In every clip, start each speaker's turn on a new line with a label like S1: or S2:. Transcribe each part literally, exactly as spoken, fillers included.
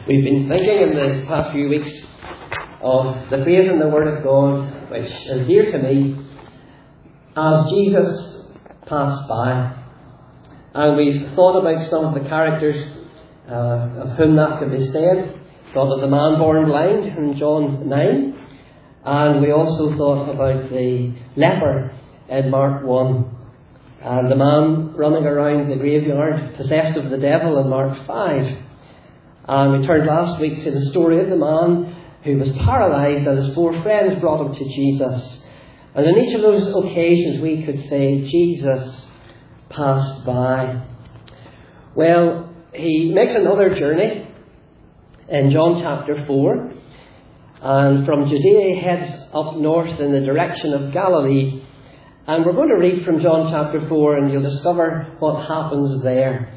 S1: We've been thinking in the past few weeks of the phrase in the Word of God, which is dear to me, as Jesus passed by. And we've thought about some of the characters uh, of whom that could be said. Thought of the man born blind in John nine. And we also thought about the leper in Mark one. And the man running around the graveyard possessed of the devil in Mark five. And we turned last week to the story of the man who was paralysed and his four friends brought him to Jesus. And on each of those occasions we could say, Jesus passed by. Well, he makes another journey in John chapter four. And from Judea he heads up north in the direction of Galilee. And we're going to read from John chapter four and you'll discover what happens there.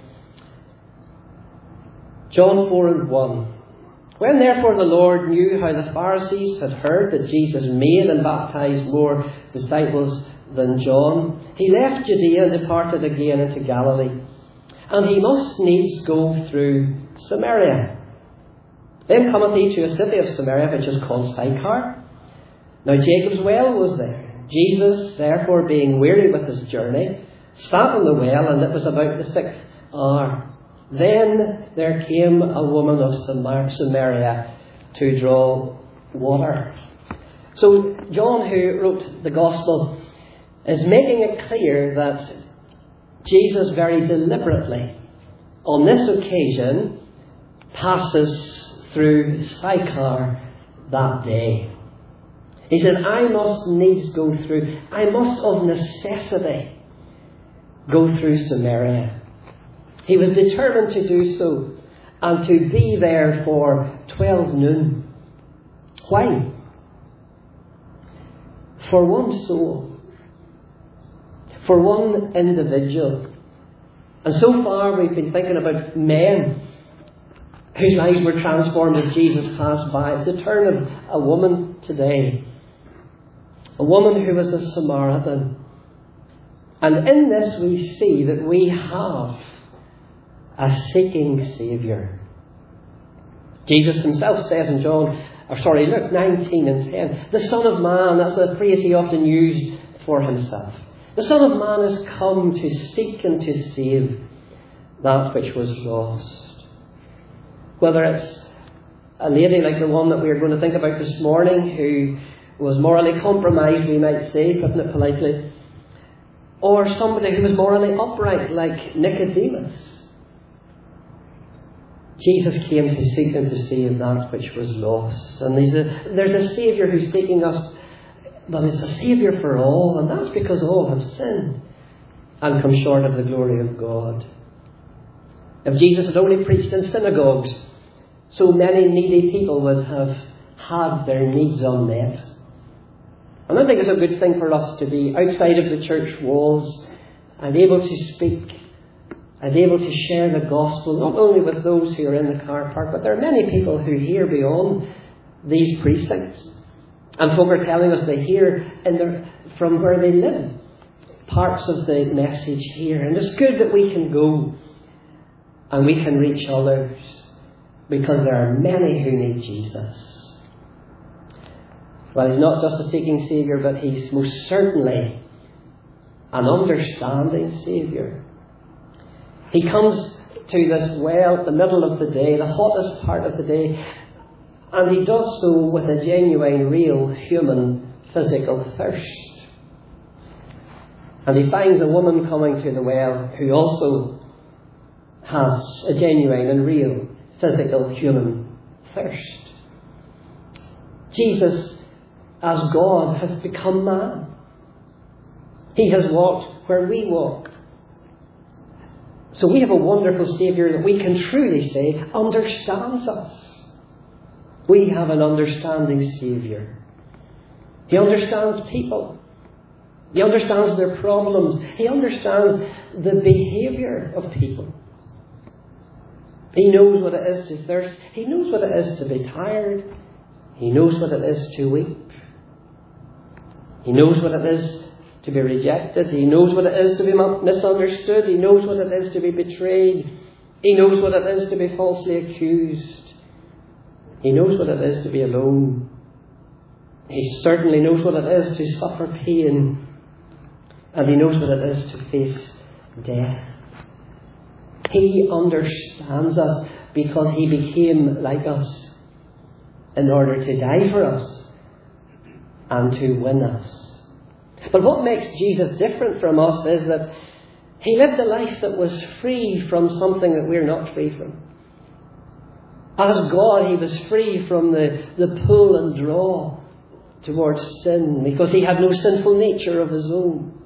S1: John four and one. When therefore the Lord knew how the Pharisees had heard that Jesus made and baptized more disciples than John, he left Judea and departed again into Galilee. And he must needs go through Samaria. Then cometh he to a city of Samaria which is called Sychar. Now Jacob's well was there. Jesus, therefore, being weary with his journey, sat on the well, and it was about the sixth hour. Then there came a woman of Samaria to draw water. So John, who wrote the Gospel, is making it clear that Jesus very deliberately, on this occasion, passes through Sychar that day. He said, I must needs go through, I must of necessity go through Samaria. He was determined to do so and to be there for twelve noon. Why? For one soul. For one individual. And so far we've been thinking about men whose lives were transformed as Jesus passed by. It's the turn of a woman today. A woman who was a Samaritan. And in this we see that we have a seeking Saviour. Jesus himself says in John, or sorry, Luke nineteen and ten, the Son of Man, that's a phrase he often used for himself. The Son of Man has come to seek and to save that which was lost. Whether it's a lady like the one that we are going to think about this morning, who was morally compromised, we might say, putting it politely, or somebody who was morally upright, like Nicodemus. Jesus came to seek and to save that which was lost. And there's a, there's a Saviour who's seeking us, but it's a Saviour for all, and that's because all have sinned and come short of the glory of God. If Jesus had only preached in synagogues, so many needy people would have had their needs unmet. And I think it's a good thing for us to be outside of the church walls and able to speak and able to share the gospel, not only with those who are in the car park, but there are many people who hear beyond these precincts. And folk are telling us they hear in their, from where they live parts of the message here. And it's good that we can go and we can reach others, because there are many who need Jesus. Well, he's not just a seeking Saviour, but he's most certainly an understanding Saviour. He comes to this well at the middle of the day, the hottest part of the day, and he does so with a genuine, real, human, physical thirst. And he finds a woman coming to the well who also has a genuine and real, physical, human thirst. Jesus, as God, has become man. He has walked where we walk. So we have a wonderful Saviour that we can truly say understands us. We have an understanding Saviour. He understands people. He understands their problems. He understands the behaviour of people. He knows what it is to thirst. He knows what it is to be tired. He knows what it is to weep. He knows what it is to be rejected. He knows what it is to be misunderstood. He knows what it is to be betrayed. He knows what it is to be falsely accused. He knows what it is to be alone. He certainly knows what it is to suffer pain. And He knows what it is to face death. He understands us because He became like us in order to die for us and to win us. But what makes Jesus different from us is that He lived a life that was free from something that we're not free from. As God, He was free from the, the pull and draw towards sin because He had no sinful nature of His own.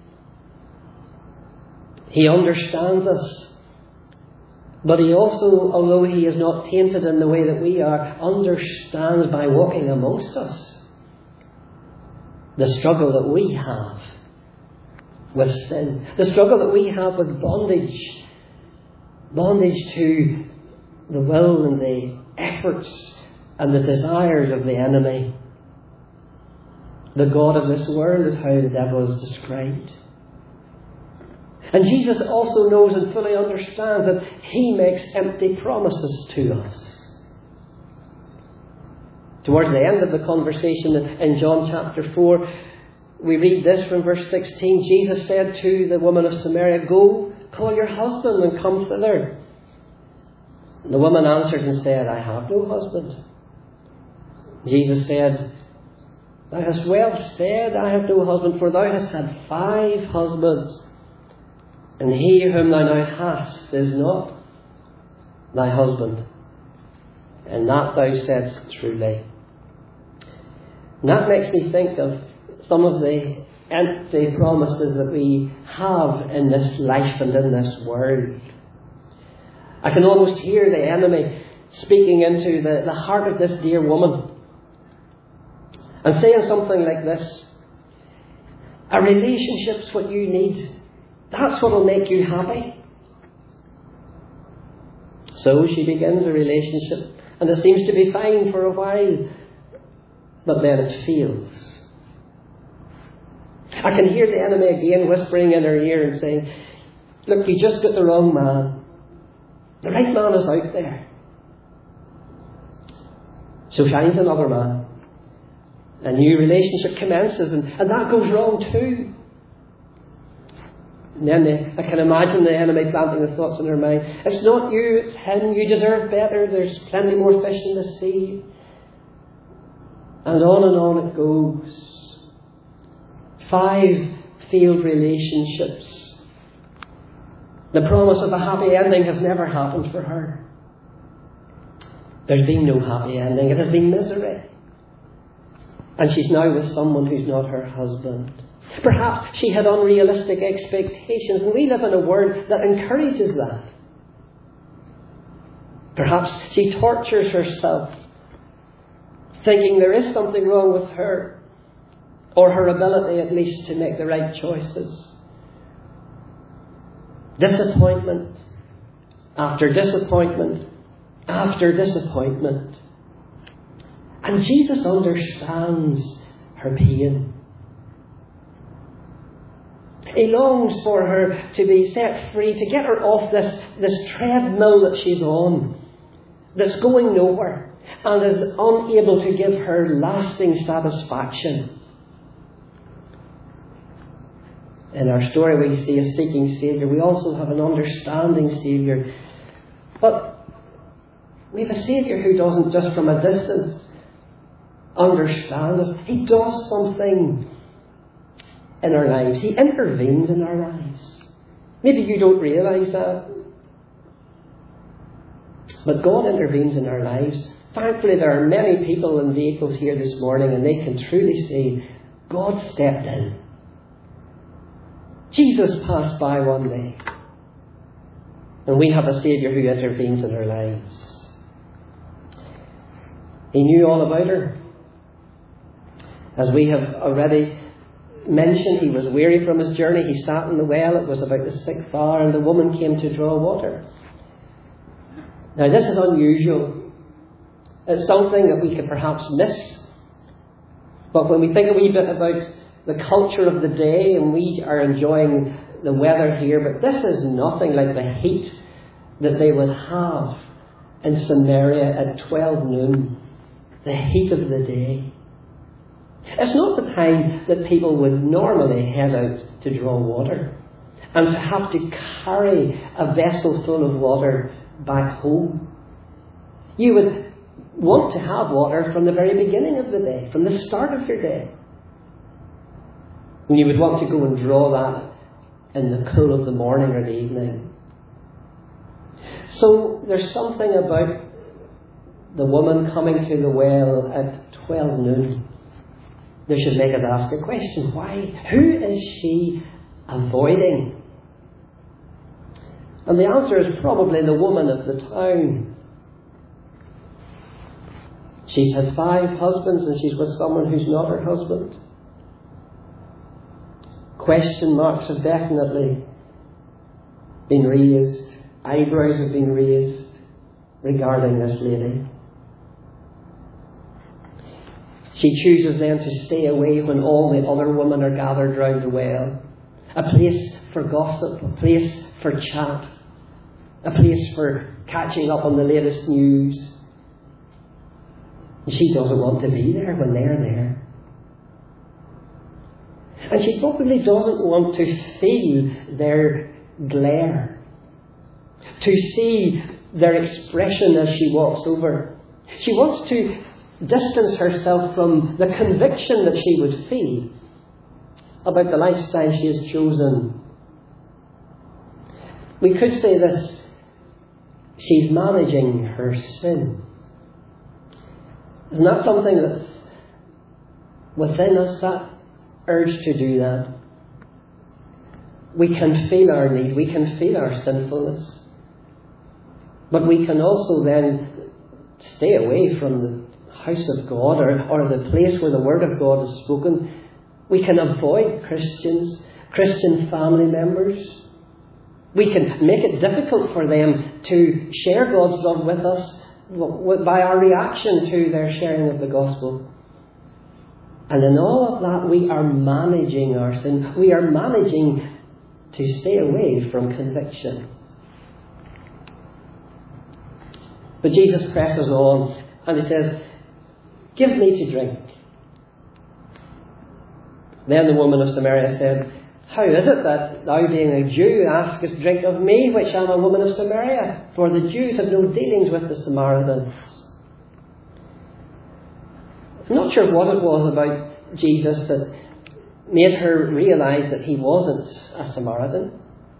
S1: He understands us. But He also, although He is not tainted in the way that we are, understands by walking amongst us the struggle that we have with sin. The struggle that we have with bondage. Bondage to the will and the efforts and the desires of the enemy. The God of this world is how the devil is described. And Jesus also knows and fully understands that He makes empty promises to us. Towards the end of the conversation in John chapter four, we read this from verse sixteen. Jesus said to the woman of Samaria, "Go, call your husband and come thither." The woman answered and said, "I have no husband." Jesus said, "Thou hast well said, I have no husband, for thou hast had five husbands, and he whom thou now hast is not thy husband. And that thou saidst truly." And that makes me think of some of the empty promises that we have in this life and in this world. I can almost hear the enemy speaking into the, the heart of this dear woman and saying something like this: "A relationship's what you need. That's what will make you happy." So she begins a relationship, and it seems to be fine for a while, but then it fails. I can hear the enemy again whispering in her ear and saying, "Look, you just got the wrong man. The right man is out there." So finds another man. A new relationship commences, and, and that goes wrong too. And then the, I can imagine the enemy planting the thoughts in her mind: "It's not you, it's him. You deserve better. There's plenty more fish in the sea." And on and on it goes. Five failed relationships. The promise of a happy ending has never happened for her. There's been no happy ending. It has been misery. And she's now with someone who's not her husband. Perhaps she had unrealistic expectations, and we live in a world that encourages that. Perhaps she tortures herself, thinking there is something wrong with her, or her ability at least to make the right choices. Disappointment after disappointment after disappointment. And Jesus understands her pain. He longs for her to be set free, to get her off this, this treadmill that she's on, that's going nowhere, and is unable to give her lasting satisfaction. In our story we see a seeking Saviour. We also have an understanding Saviour. But we have a Saviour who doesn't just from a distance understand us. He does something in our lives. He intervenes in our lives. Maybe you don't realise that. But God intervenes in our lives. Thankfully there are many people in vehicles here this morning, and they can truly say, God stepped in. Jesus passed by one day, and we have a Saviour who intervenes in our lives. He knew all about her. As we have already mentioned, he was weary from his journey. He sat in the well. It was about the sixth hour, and the woman came to draw water. Now this is unusual. It's something that we could perhaps miss. But when we think a wee bit about the culture of the day, and we are enjoying the weather here, but this is nothing like the heat that they would have in Samaria at twelve noon, the heat of the day. It's not the time that people would normally head out to draw water and to have to carry a vessel full of water back home. You would want to have water from the very beginning of the day, from the start of your day. And you would want to go and draw that in the cool of the morning or the evening. So there's something about the woman coming to the well at twelve noon that should make us ask a question. Why? Who is she avoiding? And the answer is probably the woman of the town. She's had five husbands and she's with someone who's not her husband. Question marks have definitely been raised. Eyebrows have been raised regarding this lady. She chooses then to stay away when all the other women are gathered round the well. A place for gossip, a place for chat, a place for catching up on the latest news. And she doesn't want to be there when they're there. And she probably doesn't want to feel their glare, to see their expression as she walks over. She wants to distance herself from the conviction that she would feel about the lifestyle she has chosen. We could say this: she's managing her sin. Isn't that something that's within us, that urge to do that? We can feel our need, we can feel our sinfulness, but we can also then stay away from the house of God, or, or the place where the Word of God is spoken. We can avoid Christians, Christian family members. We can make it difficult for them to share God's love with us by our reaction to their sharing of the gospel. And in all of that, we are managing our sin. We are managing to stay away from conviction. But Jesus presses on and he says, "Give me to drink." Then the woman of Samaria said, "How is it that thou, being a Jew, askest drink of me, which am a woman of Samaria? For the Jews have no dealings with the Samaritans." I'm not sure what it was about Jesus that made her realise that he wasn't a Samaritan.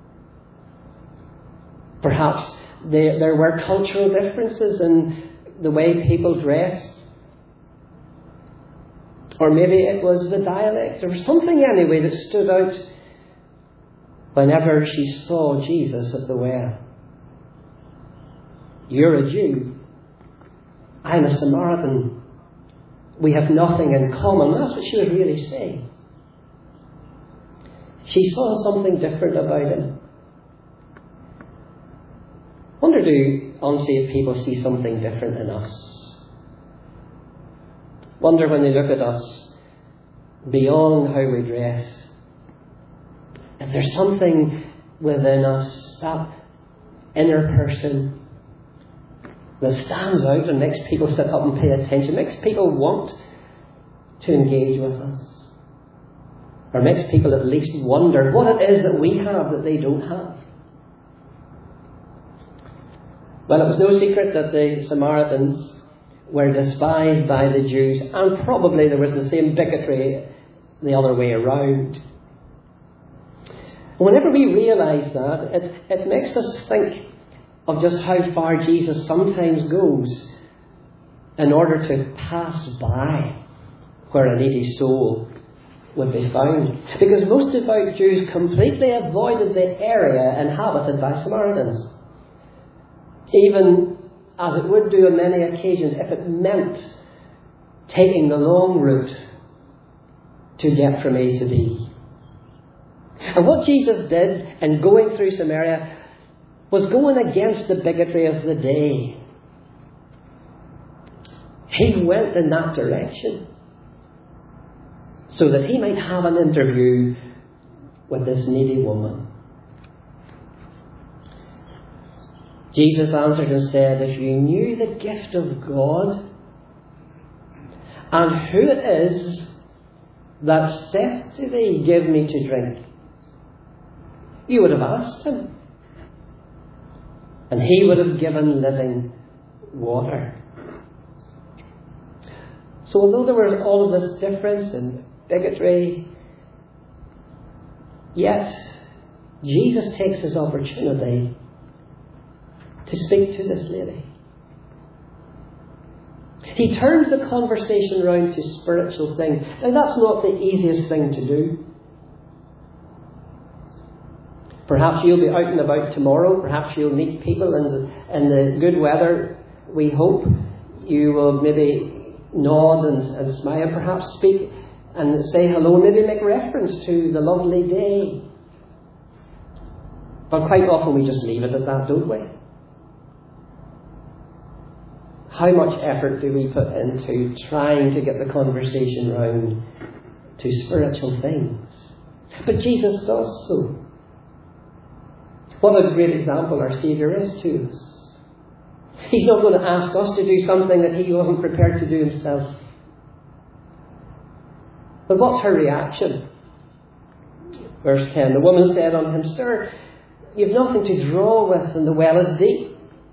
S1: Perhaps there, there were cultural differences in the way people dressed. Or maybe it was the dialect. There was something anyway that stood out whenever she saw Jesus at the well. You're a Jew. I'm a Samaritan. We have nothing in common. That's what she was really saying. She saw something different about him. Wonder do unsaved people see something different in us? Wonder when they look at us, beyond how we dress, is there something within us, that inner person, that stands out and makes people sit up and pay attention, makes people want to engage with us, or makes people at least wonder what it is that we have that they don't have? Well, it was no secret that the Samaritans were despised by the Jews, and probably there was the same bigotry the other way around. Whenever we realise that, it, it makes us think of just how far Jesus sometimes goes in order to pass by where a needy soul would be found. Because most devout Jews completely avoided the area inhabited by Samaritans, even as it would do on many occasions if it meant taking the long route to get from A to B. And what Jesus did in going through Samaria was going against the bigotry of the day. He went in that direction so that he might have an interview with this needy woman. Jesus answered and said, if you knew the gift of God and who it is that saith to thee, give me to drink, you would have asked him, and he would have given living water. So although there was all of this difference and bigotry, yet Jesus takes his opportunity to speak to this lady. He turns the conversation round to spiritual things. Now that's not the easiest thing to do. Perhaps you'll be out and about tomorrow. Perhaps you'll meet people in the, in the good weather. We hope you will maybe nod and, and smile. Perhaps speak and say hello. Maybe make reference to the lovely day. But quite often we just leave it at that, don't we? How much effort do we put into trying to get the conversation round to spiritual things? But Jesus does so. What a great example our Saviour is to us. He's not going to ask us to do something that he wasn't prepared to do himself. But what's her reaction? Verse ten, the woman said unto him, Sir, you've nothing to draw with, and the well is deep.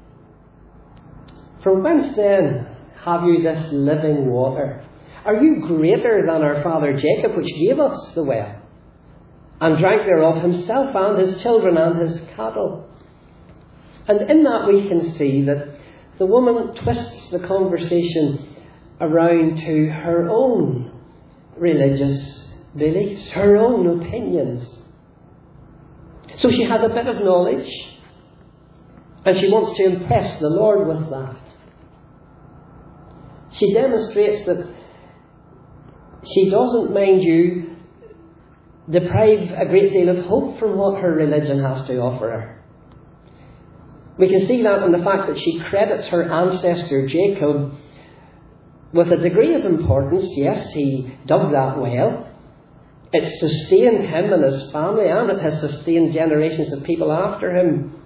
S1: From whence then have you this living water? Are you greater than our father Jacob, which gave us the well, and drank thereof himself and his children and his cattle? And in that we can see that the woman twists the conversation around to her own religious beliefs, her own opinions. So she has a bit of knowledge, and she wants to impress the Lord with that. She demonstrates that she doesn't, mind you, deprive a great deal of hope from what her religion has to offer her. We can see that in the fact that she credits her ancestor Jacob with a degree of importance. Yes, he dug that well. It sustained him and his family, and it has sustained generations of people after him.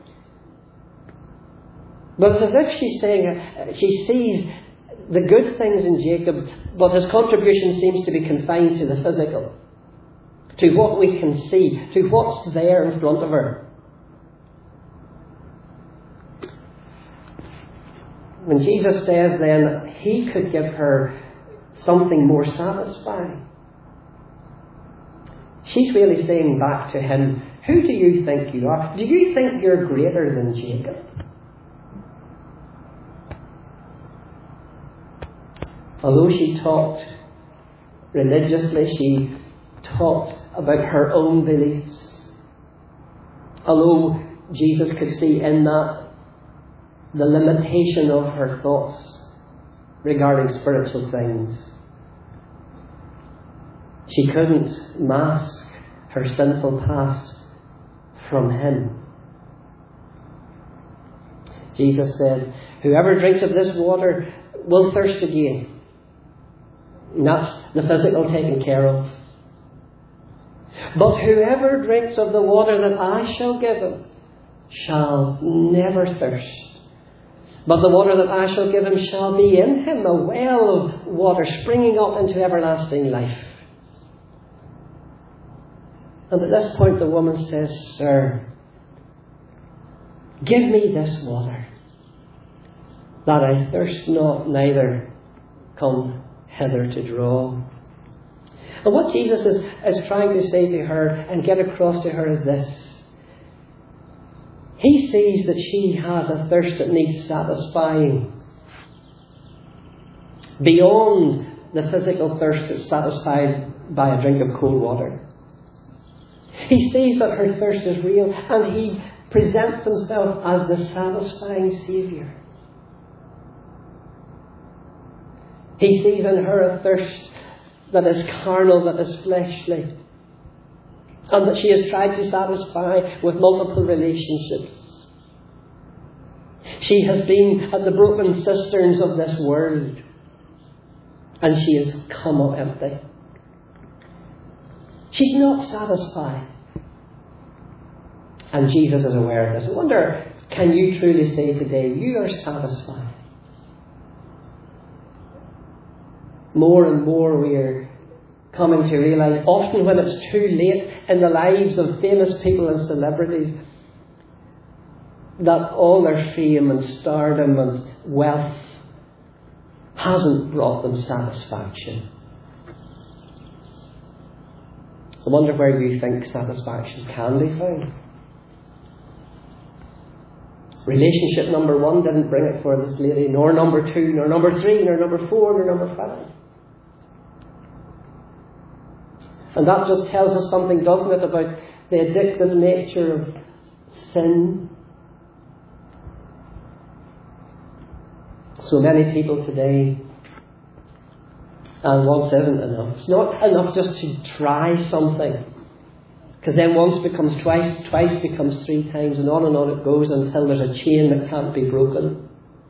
S1: But it's as if she's saying, uh, she sees the good things in Jacob, but his contribution seems to be confined to the physical, to what we can see, to what's there in front of her. When Jesus says then he could give her something more satisfying, she's really saying back to him, who do you think you are? Do you think you're greater than Jacob? Although she talked religiously, she talked about her own beliefs. Although Jesus could see in that the limitation of her thoughts regarding spiritual things, she couldn't mask her sinful past from him. Jesus said, whoever drinks of this water will thirst again. And that's the physical taken care of. But whoever drinks of the water that I shall give him shall never thirst. But the water that I shall give him shall be in him a well of water springing up into everlasting life. And at this point the woman says, Sir, give me this water, that I thirst not, neither come hither to draw. And what Jesus is, is trying to say to her and get across to her is this. He sees that she has a thirst that needs satisfying beyond the physical thirst that's satisfied by a drink of cold water. He sees that her thirst is real, and he presents himself as the satisfying Saviour. He sees in her a thirst that is carnal, that is fleshly, and that she has tried to satisfy with multiple relationships. She has been at the broken cisterns of this world, and she has come up empty. She's not satisfied. And Jesus is aware of this. I wonder Can you truly say today, you are satisfied? More and more we are coming to realise, often when it's too late in the lives of famous people and celebrities, that all their fame and stardom and wealth hasn't brought them satisfaction. I wonder where you think satisfaction can be found. Relationship number one didn't bring it for this lady, nor number two, nor number three, nor number four, nor number five. And that just tells us something, doesn't it, about the addictive nature of sin. So many people today, and once isn't enough. It's not enough just to try something, because then once becomes twice, twice becomes three times, and on and on it goes until there's a chain that can't be broken.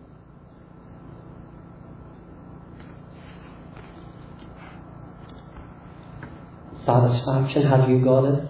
S1: Satisfaction, have you got it?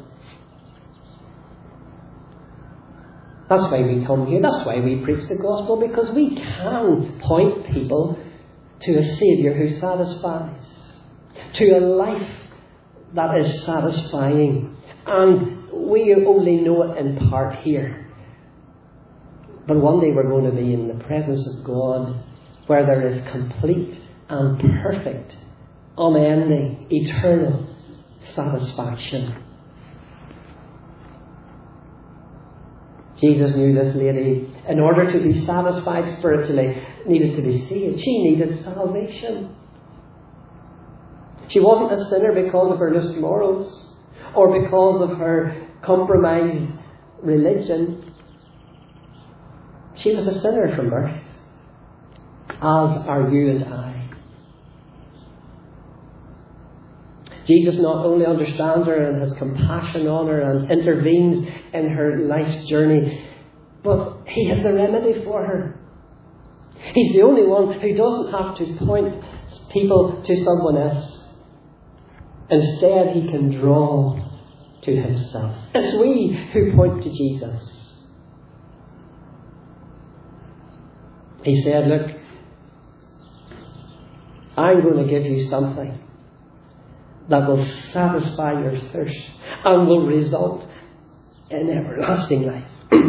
S1: That's why we come here. That's why we preach the gospel, because we can point people to a Saviour who satisfies, to a life that is satisfying. And we only know it in part here. But one day we're going to be in the presence of God, where there is complete and perfect, unending, eternal satisfaction. Jesus knew this lady, in order to be satisfied spiritually, needed to be saved. She needed salvation. She wasn't a sinner because of her loose morals or because of her compromised religion. She was a sinner from birth, as are you and I. Jesus not only understands her and has compassion on her and intervenes in her life's journey, but He has the remedy for her. He's the only one who doesn't have to point people to someone else. Instead, He can draw to Himself. It's we who point to Jesus. He said, look, I'm going to give you something that will satisfy your thirst and will result in everlasting life.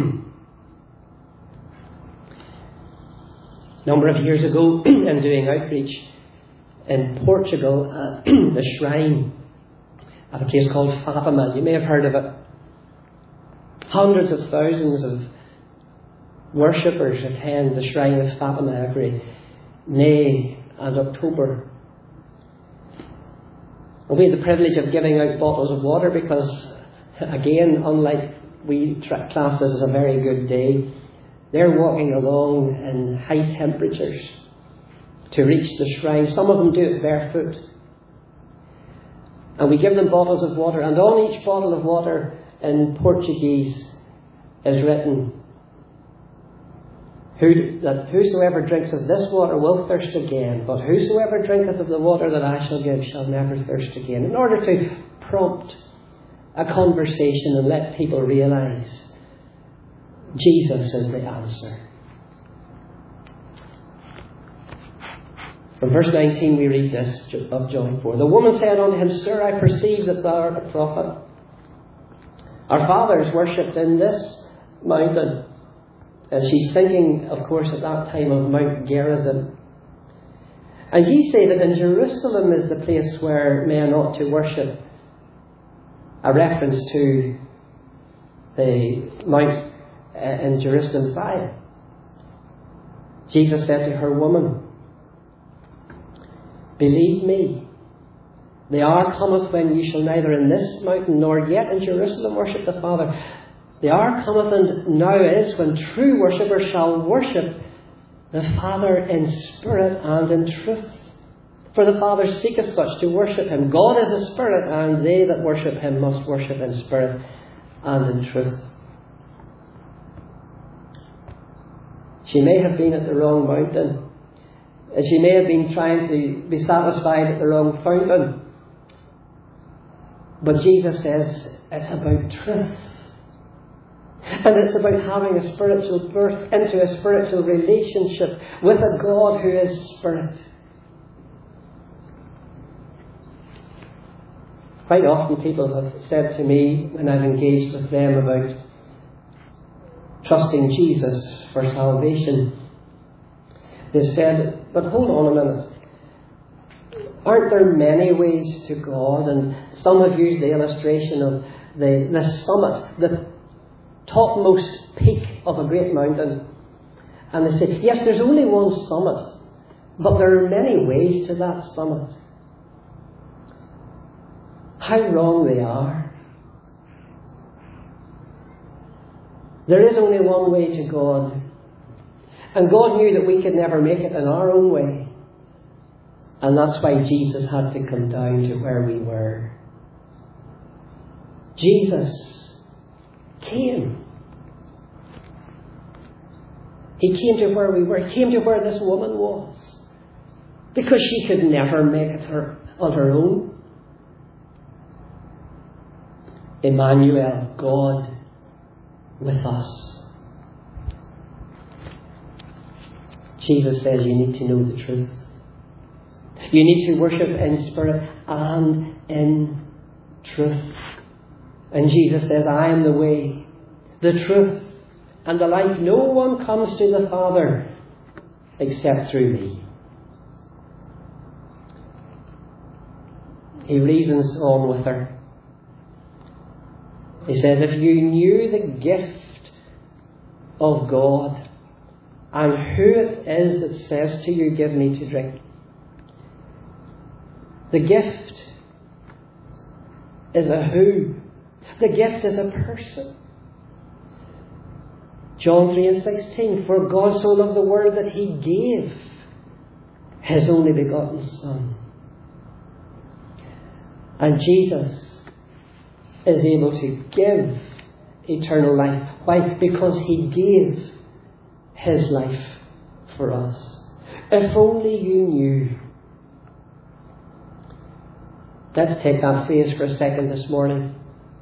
S1: A number of years ago, in doing outreach in Portugal, at the shrine at a place called Fatima, you may have heard of it. Hundreds of thousands of worshippers attend the shrine of Fatima every May and October. And we had the privilege of giving out bottles of water because, again, unlike we tra- class this as a very good day, they're walking along in high temperatures to reach the shrine. Some of them do it barefoot. And we give them bottles of water, and on each bottle of water in Portuguese is written, Who, that whosoever drinks of this water will thirst again, but whosoever drinketh of the water that I shall give shall never thirst again. In order to prompt a conversation and let people realise Jesus is the answer. From verse nineteen we read this of John four. The woman said unto him, Sir, I perceive that thou art a prophet. Our fathers worshipped in this mountain. And she's thinking, of course, at that time of Mount Gerizim. And ye say that in Jerusalem is the place where men ought to worship. A reference to the Mount in Jerusalem, Zion. Jesus said to her, Woman, believe me, the hour cometh when ye shall neither in this mountain nor yet in Jerusalem worship the Father. The hour cometh, and now is, when true worshippers shall worship the Father in spirit and in truth. For the Father seeketh such to worship Him. God is a spirit, and they that worship Him must worship in spirit and in truth. She may have been at the wrong mountain. And she may have been trying to be satisfied at the wrong fountain. But Jesus says it's about truth. And it's about having a spiritual birth into a spiritual relationship with a God who is Spirit. Quite often people have said to me when I've engaged with them about trusting Jesus for salvation, they've said, but hold on a minute. Aren't there many ways to God? And some have used the illustration of the, the summit, the topmost peak of a great mountain. And they say, yes, there's only one summit, but there are many ways to that summit. How wrong they are. There is only one way to God. And God knew that we could never make it in our own way. And that's why Jesus had to come down to where we were. Jesus came. He came to where we were. He came to where this woman was. Because she could never make it her, on her own. Emmanuel, God with us. Jesus says you need to know the truth. You need to worship in spirit and in truth. And Jesus says, I am the way, the truth, and the life. No one comes to the Father except through me. He reasons on with her. He says, if you knew the gift of God and who it is that says to you, give me to drink. The gift is a who. The gift is a person. John three and sixteen, for God so loved the world that he gave his only begotten Son. And Jesus is able to give eternal life. Why? Because he gave his life for us. If only you knew. Let's take that phrase for a second this morning.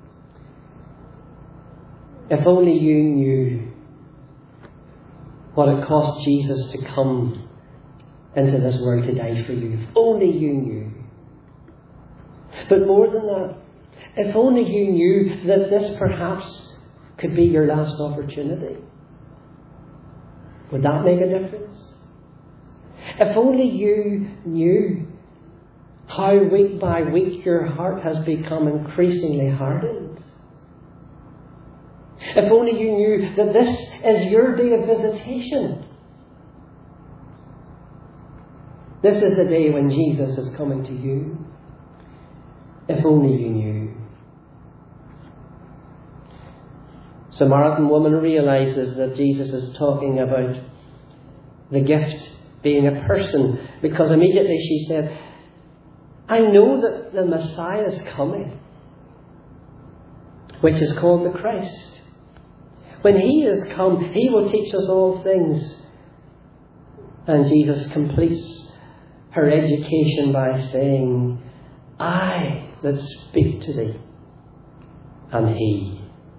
S1: If only you knew what it cost Jesus to come into this world to die for you. If only you knew. But more than that, if only you knew that this perhaps could be your last opportunity. Would that make a difference? If only you knew how week by week your heart has become increasingly hardened. If only you knew that this is your day of visitation. This is the day when Jesus is coming to you. If only you knew. Samaritan woman realizes that Jesus is talking about the gift being a person, because immediately she said, I know that the Messiah is coming, which is called the Christ. When he has come, he will teach us all things. And Jesus completes her education by saying, I that speak to thee am he.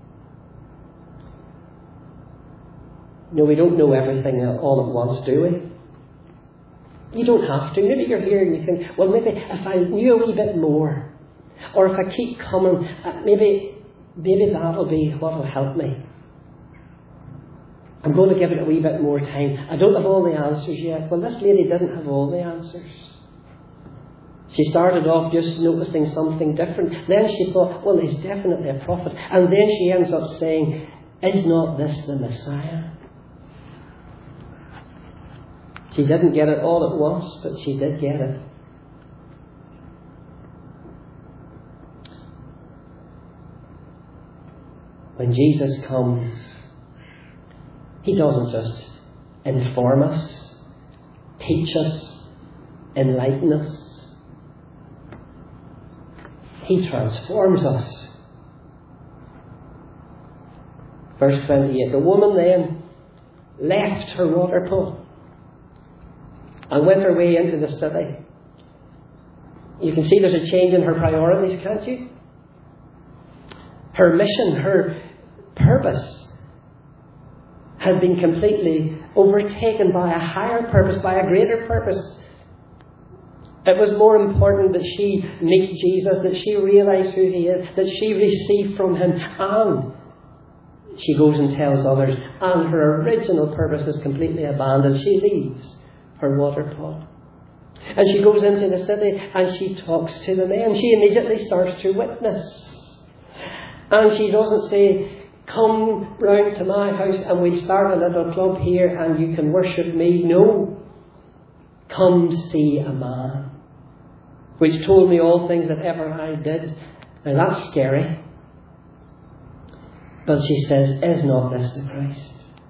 S1: No, we don't know everything all at once, do we? You don't have to. Maybe you're here and you think, well, maybe if I knew a wee bit more, or if I keep coming, maybe, maybe that'll be what will help me. I'm going to give it a wee bit more time. I don't have all the answers yet. Well, this lady didn't have all the answers. She started off just noticing something different. Then she thought, well, he's definitely a prophet. And then she ends up saying, is not this the Messiah? She didn't get it all at once, but she did get it. When Jesus comes, he doesn't just inform us, teach us, enlighten us. He transforms us. Verse twenty-eight, the woman then left her water pot and went her way into the city. You can see there's a change in her priorities, can't you? Her mission, her purpose had been completely overtaken by a higher purpose, by a greater purpose. It was more important that she meet Jesus, that she realise who He is, that she receive from Him, and she goes and tells others, and her original purpose is completely abandoned. She leaves her water pot. And she goes into the city and she talks to the men. She immediately starts to witness. And she doesn't say, come round to my house and we'll start a little club here and you can worship me. No. Come see a man which told me all things that ever I did. Now that's scary. But she says, is not this the Christ?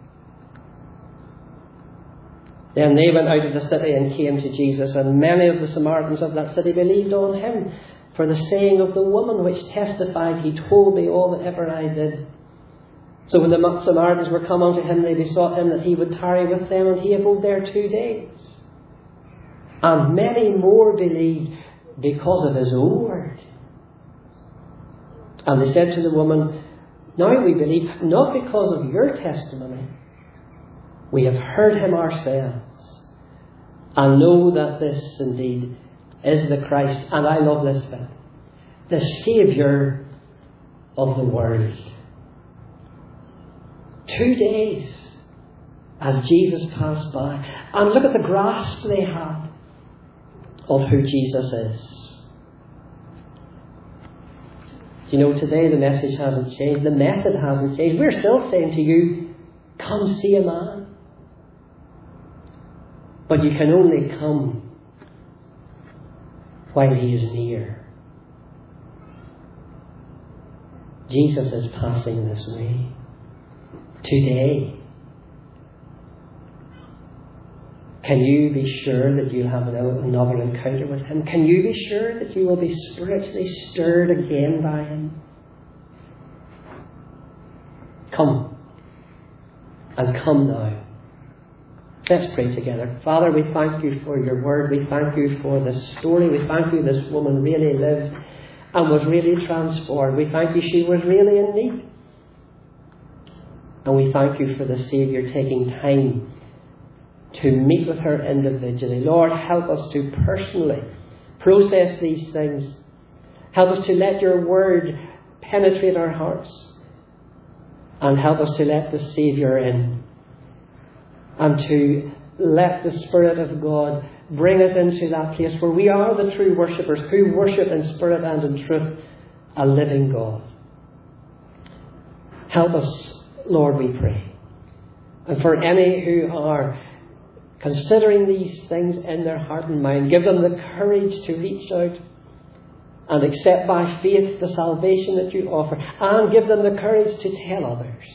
S1: Then they went out of the city and came to Jesus, and many of the Samaritans of that city believed on Him for the saying of the woman which testified, He told me all that ever I did. So when the Samaritans were come unto Him, they besought Him that He would tarry with them, and He abode there two days. And many more believed because of His own word. And they said to the woman, now we believe, not because of your testimony. We have heard Him ourselves and know that this indeed is the Christ. And I love this bit. The Saviour of the world. Two days as Jesus passed by. And look at the grasp they had of who Jesus is. You know, today the message hasn't changed. The method hasn't changed. We're still saying to you, come see a man. But you can only come while He is near. Jesus is passing this way today. Can you be sure that you'll have another encounter with Him? Can you be sure that you will be spiritually stirred again by Him? Come. And come now. Let's pray together. Father, we thank You for Your word. We thank You for this story. We thank You this woman really lived and was really transformed. We thank You she was really in need. And we thank You for the Saviour taking time to meet with her individually. Lord, help us to personally process these things. Help us to let Your word penetrate our hearts. And help us to let the Saviour in. And to let the Spirit of God bring us into that place where we are the true worshippers who worship in spirit and in truth a living God. Help us, Lord, we pray. And for any who are considering these things in their heart and mind, give them the courage to reach out and accept by faith the salvation that You offer, and give them the courage to tell others.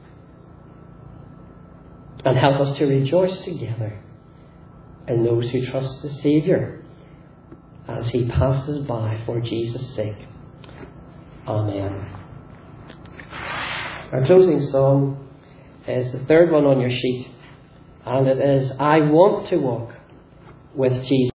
S1: And help us to rejoice together in those who trust the Saviour as He passes by for Jesus' sake. Amen. Our closing song is the third one on your sheet, and it is, I Want to Walk with Jesus.